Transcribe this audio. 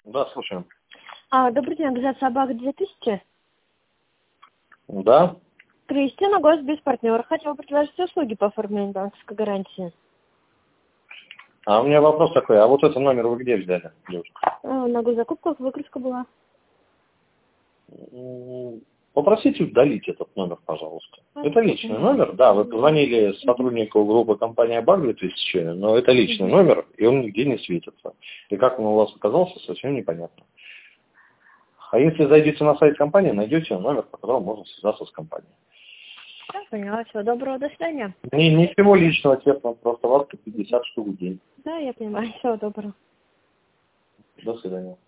Да, слушаем. Добрый день, организация «Собак 2000». Да. Кристина, гость без партнера. Хотела предложить услуги по оформлению банковской гарантии. А у меня вопрос такой, а вот этот номер вы где взяли, девушка? На госзакупках выгрузка была. Попросите удалить этот номер, пожалуйста. Это личный Понятно. номер, да, вы позвонили сотруднику группы компании «Баг 2000», но это личный номер, и он нигде не светится. И как он у вас оказался, совсем непонятно. А если зайдете на сайт компании, найдете номер, по которому можно связаться с компанией. Да, поняла. Всего доброго, до свидания. Ничего личного, честно, просто у вас 50 штук в день. Да, я понимаю. Всего доброго. До свидания.